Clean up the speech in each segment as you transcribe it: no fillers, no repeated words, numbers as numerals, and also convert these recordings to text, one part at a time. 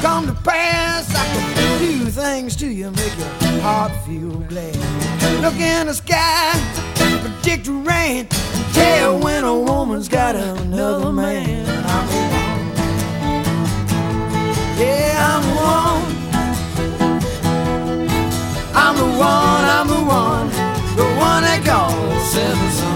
come to pass. I can do things to you, make your heart feel glad. Look in the sky, predict the rain, tell when a woman's got another man. I'm the one. Yeah, I'm the one. I'm the one, I'm the one, the one that calls seven son.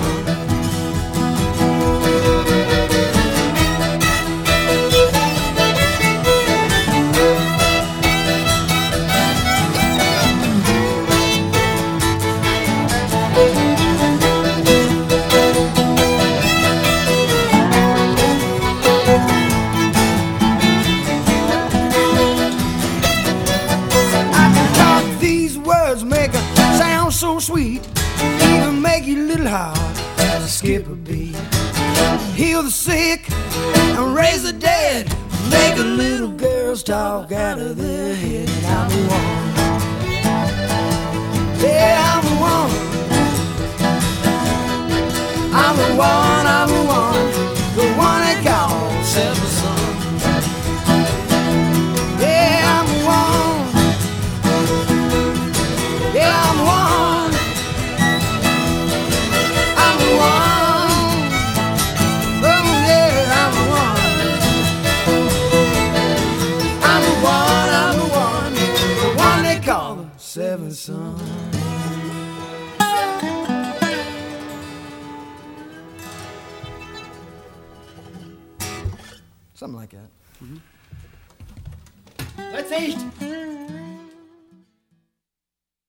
So sweet, even make you a little hard to skip a beat. Heal the sick and raise the dead, make a little girls talk out of their head. I'm the one. Yeah, I'm the one. I'm the one, I'm the one, the one that calls seven son. Yeah, I'm the one. Yeah, I'm the one. Seven son. Something like that. That's echt.